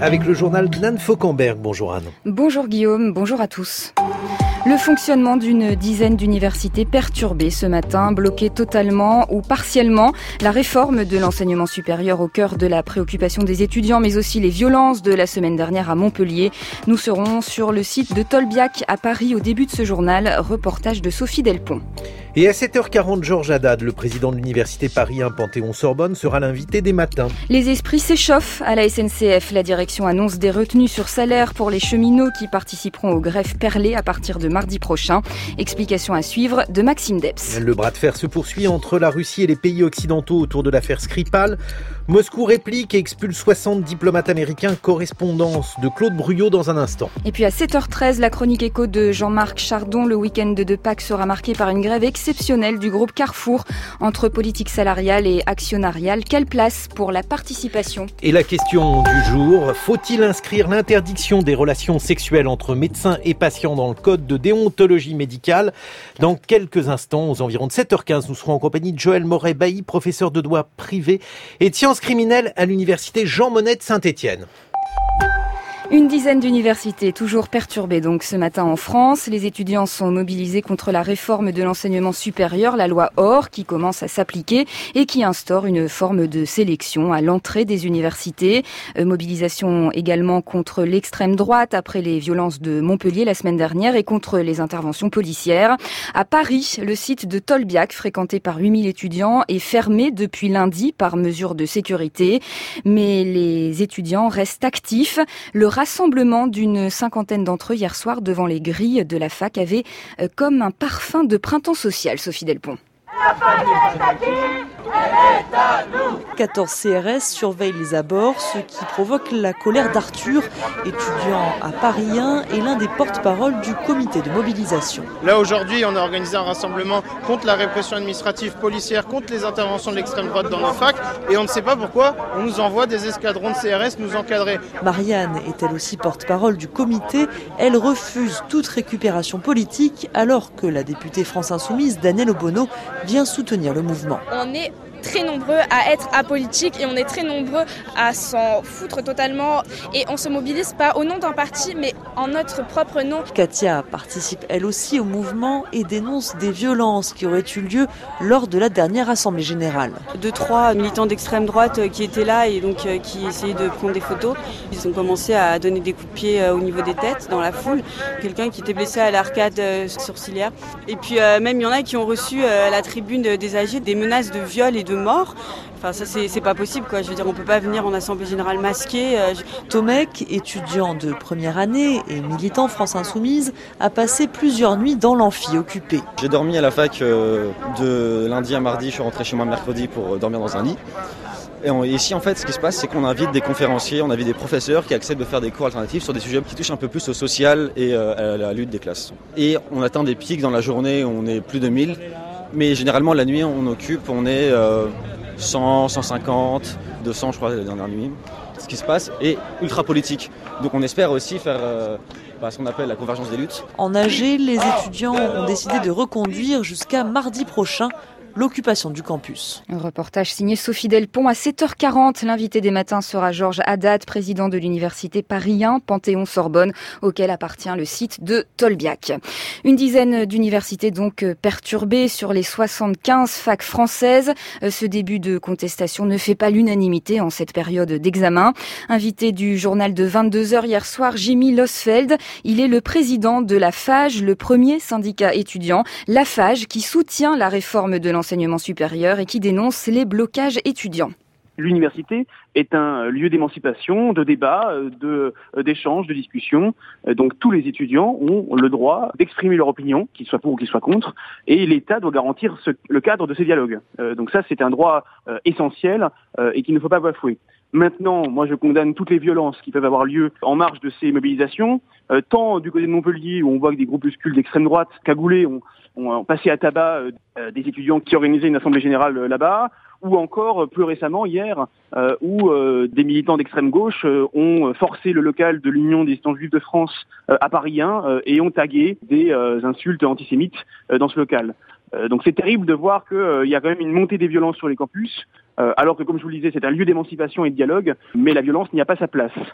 avec le journal d'Anne Fauquemberg. Bonjour Anne. Bonjour Guillaume, bonjour à tous. Le fonctionnement d'une dizaine d'universités perturbées ce matin, bloquées totalement ou partiellement. La réforme de l'enseignement supérieur au cœur de la préoccupation des étudiants, mais aussi les violences de la semaine dernière à Montpellier. Nous serons sur le site de Tolbiac à Paris au début de ce journal. Reportage de Sophie Delpont. Et à 7h40, Georges Haddad, le président de l'université Paris 1 Panthéon-Sorbonne, sera l'invité des matins. Les esprits s'échauffent à la SNCF. La direction annonce des retenues sur salaire pour les cheminots qui participeront aux greffes perlées à partir de mardi prochain. Explication à suivre de Maxime Debs. Le bras de fer se poursuit entre la Russie et les pays occidentaux autour de l'affaire Skripal. Moscou réplique et expulse 60 diplomates américains. Correspondance de Claude Bruyot dans un instant. Et puis à 7h13, la chronique écho de Jean-Marc Chardon. Le week-end de Pâques sera marqué par une grève exceptionnelle du groupe Carrefour entre politique salariale et actionnariale. Quelle place pour la participation ? Et la question du jour, faut-il inscrire l'interdiction des relations sexuelles entre médecins et patients dans le code de déontologie médicale ? Dans quelques instants, aux environs de 7h15, nous serons en compagnie de Joël Moret-Bailly, professeur de droit privé et de sciences criminelles à l'université Jean Monnet de Saint-Étienne. Une dizaine d'universités toujours perturbées donc ce matin en France. Les étudiants sont mobilisés contre la réforme de l'enseignement supérieur, la loi OR, qui commence à s'appliquer et qui instaure une forme de sélection à l'entrée des universités. Mobilisation également contre l'extrême droite après les violences de Montpellier la semaine dernière et contre les interventions policières. À Paris, le site de Tolbiac, fréquenté par 8000 étudiants, est fermé depuis lundi par mesure de sécurité. Mais les étudiants restent actifs. Le rassemblement d'une cinquantaine d'entre eux hier soir devant les grilles de la fac avait comme un parfum de printemps social, Sophie Delpont. La fac est à qui ? Elle est à nous ! 14 CRS surveillent les abords, ce qui provoque la colère d'Arthur, étudiant à Paris 1 et l'un des porte-parole du comité de mobilisation. Là aujourd'hui, on a organisé un rassemblement contre la répression administrative policière, contre les interventions de l'extrême droite dans nos facs, et on ne sait pas pourquoi on nous envoie des escadrons de CRS nous encadrer. Marianne est elle aussi porte-parole du comité. Elle refuse toute récupération politique alors que la députée France Insoumise, Danielle Obono, vient soutenir le mouvement. On est très nombreux à être apolitiques et on est très nombreux à s'en foutre totalement et on se mobilise pas au nom d'un parti mais en notre propre nom. Katia participe elle aussi au mouvement et dénonce des violences qui auraient eu lieu lors de la dernière assemblée générale. 2-3 militants d'extrême droite qui étaient là et donc qui essayaient de prendre des photos. Ils ont commencé à donner des coups de pied au niveau des têtes dans la foule. Quelqu'un qui était blessé à l'arcade sourcilière. Et puis même il y en a qui ont reçu à la tribune des âgés des menaces de viol et de mort. Enfin ça c'est pas possible quoi. Je veux dire on peut pas venir en assemblée générale masqué. Tomek, étudiant de première année et militant France Insoumise, a passé plusieurs nuits dans l'amphi occupé. J'ai dormi à la fac de lundi à mardi, je suis rentré chez moi mercredi pour dormir dans un lit. Et ici, en fait, ce qui se passe, c'est qu'on invite des conférenciers, on invite des professeurs qui acceptent de faire des cours alternatifs sur des sujets qui touchent un peu plus au social et à la lutte des classes. Et on atteint des pics dans la journée où on est plus de 1000. Mais généralement, la nuit, on est 100, 150, 200, je crois, la dernière nuit. Ce qui se passe est ultra politique. Donc on espère aussi faire ce qu'on appelle la convergence des luttes. En AG, les étudiants ont décidé de reconduire jusqu'à mardi prochain l'occupation du campus. Un reportage signé Sophie Delpont à 7h40. L'invité des matins sera Georges Haddad, président de l'université Paris 1 Panthéon-Sorbonne, auquel appartient le site de Tolbiac. Une dizaine d'universités donc perturbées sur les 75 facs françaises. Ce début de contestation ne fait pas l'unanimité en cette période d'examen. Invité du journal de 22h hier soir, Jimmy Losfeld. Il est le président de la FAGE, le premier syndicat étudiant. La FAGE qui soutient la réforme de l'enseignement supérieur et qui dénonce les blocages étudiants. L'université est un lieu d'émancipation, de débat, d'échange, de discussion. Donc tous les étudiants ont le droit d'exprimer leur opinion, qu'ils soient pour ou qu'ils soient contre, et l'État doit garantir le cadre de ces dialogues. Donc ça, c'est un droit essentiel et qu'il ne faut pas bafouer. Maintenant, moi je condamne toutes les violences qui peuvent avoir lieu en marge de ces mobilisations, tant du côté de Montpellier où on voit que des groupuscules d'extrême droite cagoulés ont passé à tabac des étudiants qui organisaient une assemblée générale là-bas, ou encore plus récemment hier où des militants d'extrême gauche ont forcé le local de l'Union des étudiants juifs de France à Paris 1 et ont tagué des insultes antisémites dans ce local. Donc c'est terrible de voir qu'il y a quand même une montée des violences sur les campus, alors que comme je vous le disais, c'est un lieu d'émancipation et de dialogue, mais la violence n'y a pas sa place.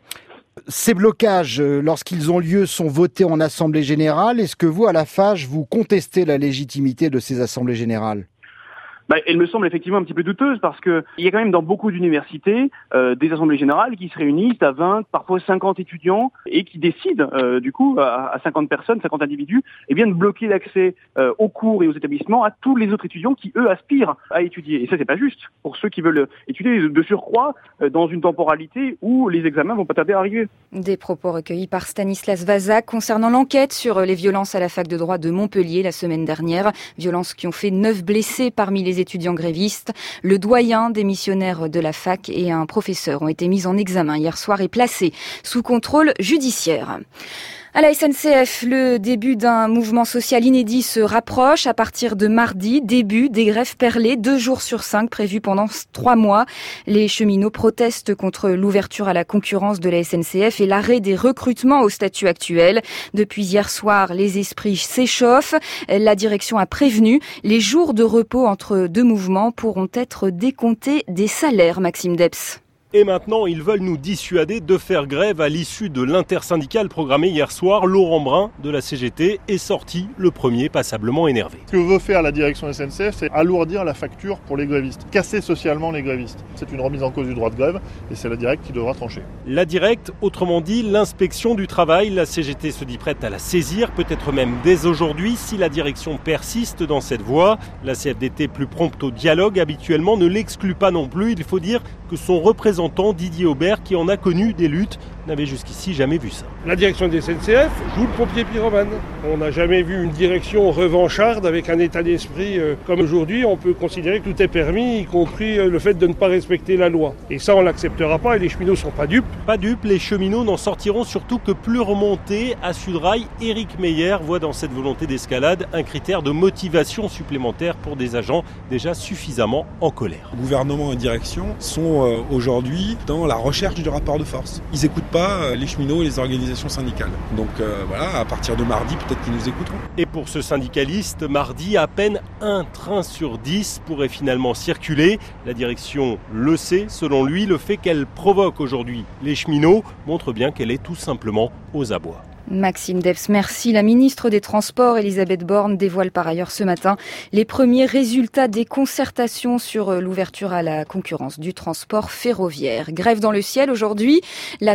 Ces blocages, lorsqu'ils ont lieu, sont votés en assemblée générale. Est-ce que vous, à la FAGE, vous contestez la légitimité de ces assemblées générales ? Elle me semble effectivement un petit peu douteuse parce que il y a quand même dans beaucoup d'universités des assemblées générales qui se réunissent à 20, parfois 50 étudiants et qui décident du coup à 50 personnes, 50 individus, de bloquer l'accès aux cours et aux établissements à tous les autres étudiants qui eux aspirent à étudier. Et ça c'est pas juste pour ceux qui veulent étudier de surcroît dans une temporalité où les examens vont pas tarder à arriver. Des propos recueillis par Stanislas Vazak concernant l'enquête sur les violences à la fac de droit de Montpellier la semaine dernière. Violences qui ont fait 9 blessés parmi les étudiants grévistes. Le doyen des missionnaires de la fac et un professeur ont été mis en examen hier soir et placés sous contrôle judiciaire. À la SNCF, le début d'un mouvement social inédit se rapproche. À partir de mardi, début des grèves perlées, 2 jours sur 5 prévus pendant 3 mois. Les cheminots protestent contre l'ouverture à la concurrence de la SNCF et l'arrêt des recrutements au statut actuel. Depuis hier soir, les esprits s'échauffent. La direction a prévenu, les jours de repos entre 2 mouvements pourront être décomptés des salaires, Maxime Debs. Et maintenant, ils veulent nous dissuader de faire grève à l'issue de l'intersyndicale programmée hier soir. Laurent Brun de la CGT est sorti le premier passablement énervé. Ce que veut faire la direction SNCF, c'est alourdir la facture pour les grévistes, casser socialement les grévistes. C'est une remise en cause du droit de grève et c'est la Directe qui devra trancher. La Directe, autrement dit l'inspection du travail, la CGT se dit prête à la saisir, peut-être même dès aujourd'hui si la direction persiste dans cette voie. La CFDT, plus prompte au dialogue habituellement, ne l'exclut pas non plus. Il faut dire que son représentant Didier Aubert, qui en a connu des luttes, n'avait jusqu'ici jamais vu ça. La direction des SNCF joue le pompier pyromane. On n'a jamais vu une direction revancharde avec un état d'esprit comme aujourd'hui. On peut considérer que tout est permis, y compris le fait de ne pas respecter la loi. Et ça, on ne l'acceptera pas et les cheminots ne sont pas dupes. Pas dupes, les cheminots n'en sortiront surtout que plus remontés. À Sudrail, Éric Meyer voit dans cette volonté d'escalade un critère de motivation supplémentaire pour des agents déjà suffisamment en colère. Gouvernement et direction sont aujourd'hui dans la recherche du rapport de force. Ils n'écoutent pas les cheminots et les organisations syndicales. Donc à partir de mardi, peut-être qu'ils nous écouteront. Et pour ce syndicaliste, mardi, à peine un train sur 10 pourrait finalement circuler. La direction le sait, selon lui, le fait qu'elle provoque aujourd'hui les cheminots montre bien qu'elle est tout simplement aux abois. Maxime Debs, merci. La ministre des Transports, Elisabeth Borne, dévoile par ailleurs ce matin les premiers résultats des concertations sur l'ouverture à la concurrence du transport ferroviaire. Grève dans le ciel aujourd'hui, la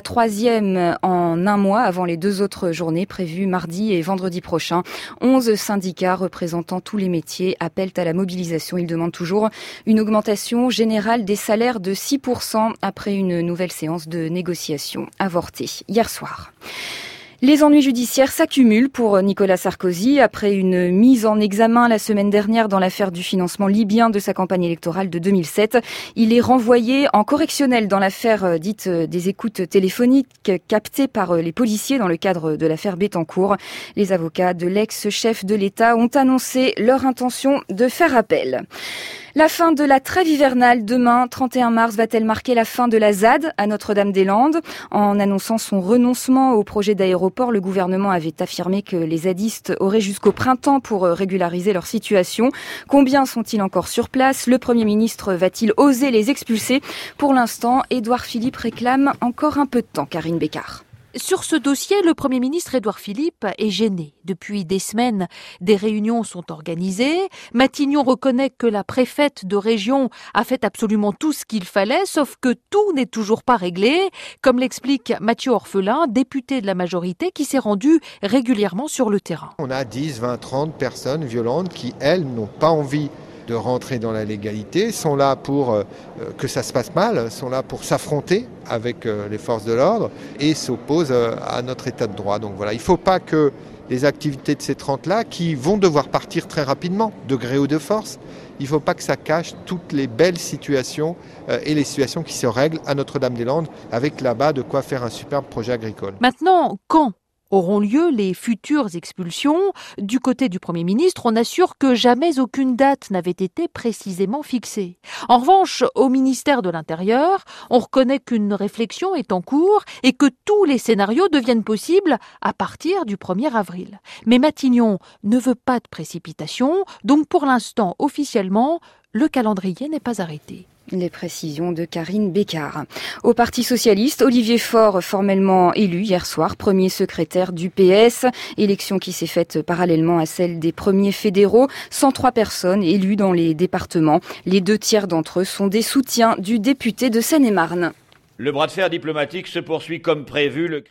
3e en un mois avant les 2 autres journées prévues mardi et vendredi prochain. 11 syndicats représentant tous les métiers appellent à la mobilisation. Ils demandent toujours une augmentation générale des salaires de 6% après une nouvelle séance de négociation avortée hier soir. Les ennuis judiciaires s'accumulent pour Nicolas Sarkozy après une mise en examen la semaine dernière dans l'affaire du financement libyen de sa campagne électorale de 2007. Il est renvoyé en correctionnel dans l'affaire dite des écoutes téléphoniques captées par les policiers dans le cadre de l'affaire Bettencourt. Les avocats de l'ex-chef de l'État ont annoncé leur intention de faire appel. La fin de la trêve hivernale demain, 31 mars, va-t-elle marquer la fin de la ZAD à Notre-Dame-des-Landes ? En annonçant son renoncement au projet d'aéroport, le gouvernement avait affirmé que les zadistes auraient jusqu'au printemps pour régulariser leur situation. Combien sont-ils encore sur place ? Le Premier ministre va-t-il oser les expulser ? Pour l'instant, Édouard Philippe réclame encore un peu de temps, Karine Bécard. Sur ce dossier, le Premier ministre Édouard Philippe est gêné. Depuis des semaines, des réunions sont organisées. Matignon reconnaît que la préfète de région a fait absolument tout ce qu'il fallait, sauf que tout n'est toujours pas réglé, comme l'explique Mathieu Orphelin, député de la majorité, qui s'est rendu régulièrement sur le terrain. On a 10, 20, 30 personnes violentes qui, elles, n'ont pas envie de rentrer dans la légalité, sont là pour que ça se passe mal, sont là pour s'affronter avec les forces de l'ordre et s'opposent à notre état de droit. Donc voilà, il ne faut pas que les activités de ces 30-là, qui vont devoir partir très rapidement, de gré ou de force, il ne faut pas que ça cache toutes les belles situations et les situations qui se règlent à Notre-Dame-des-Landes, avec là-bas de quoi faire un superbe projet agricole. Maintenant, quand auront lieu les futures expulsions? Du côté du Premier ministre, on assure que jamais aucune date n'avait été précisément fixée. En revanche, au ministère de l'Intérieur, on reconnaît qu'une réflexion est en cours et que tous les scénarios deviennent possibles à partir du 1er avril. Mais Matignon ne veut pas de précipitation, donc pour l'instant, officiellement, le calendrier n'est pas arrêté. Les précisions de Karine Bécard. Au Parti socialiste, Olivier Faure, formellement élu hier soir, premier secrétaire du PS. Élection qui s'est faite parallèlement à celle des premiers fédéraux. 103 personnes élues dans les départements. Les 2/3 d'entre eux sont des soutiens du député de Seine-et-Marne. Le bras de fer diplomatique se poursuit comme prévu.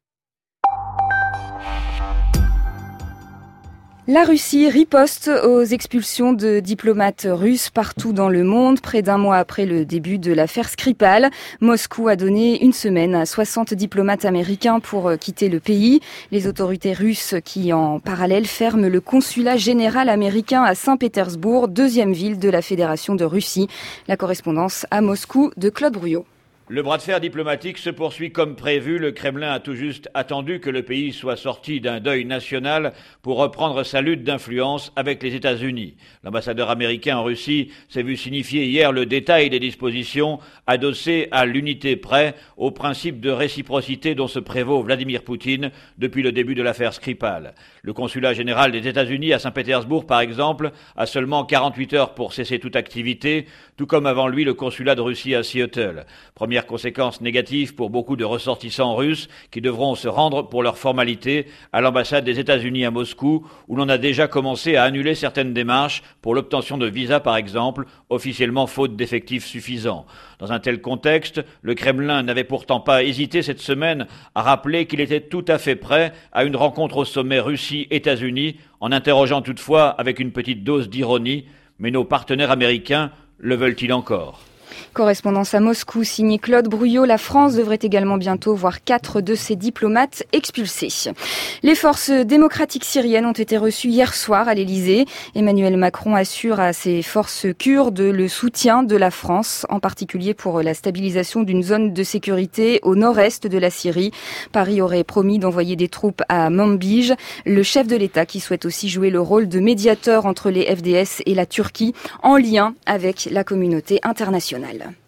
La Russie riposte aux expulsions de diplomates russes partout dans le monde. Près d'un mois après le début de l'affaire Skripal, Moscou a donné une semaine à 60 diplomates américains pour quitter le pays. Les autorités russes qui, en parallèle, ferment le consulat général américain à Saint-Pétersbourg, deuxième ville de la Fédération de Russie. La correspondance à Moscou de Claude Brouillot. Le bras de fer diplomatique se poursuit comme prévu. Le Kremlin a tout juste attendu que le pays soit sorti d'un deuil national pour reprendre sa lutte d'influence avec les États-Unis. L'ambassadeur américain en Russie s'est vu signifier hier le détail des dispositions adossées à l'unité près au principe de réciprocité dont se prévaut Vladimir Poutine depuis le début de l'affaire Skripal. Le consulat général des États-Unis à Saint-Pétersbourg, par exemple, a seulement 48 heures pour cesser toute activité, tout comme avant lui le consulat de Russie à Seattle. Première conséquence négative pour beaucoup de ressortissants russes qui devront se rendre pour leurs formalités à l'ambassade des États-Unis à Moscou, où l'on a déjà commencé à annuler certaines démarches pour l'obtention de visas par exemple, officiellement faute d'effectifs suffisants. Dans un tel contexte, le Kremlin n'avait pourtant pas hésité cette semaine à rappeler qu'il était tout à fait prêt à une rencontre au sommet Russie-États-Unis, en interrogeant toutefois avec une petite dose d'ironie, mais nos partenaires américains le veulent-ils encore ? Correspondance à Moscou, signé Claude Brouillot. La France devrait également bientôt voir 4 de ses diplomates expulsés. Les forces démocratiques syriennes ont été reçues hier soir à l'Elysée. Emmanuel Macron assure à ses forces kurdes le soutien de la France, en particulier pour la stabilisation d'une zone de sécurité au nord-est de la Syrie. Paris aurait promis d'envoyer des troupes à Manbij. Le chef de l'État qui souhaite aussi jouer le rôle de médiateur entre les FDS et la Turquie, en lien avec la communauté internationale.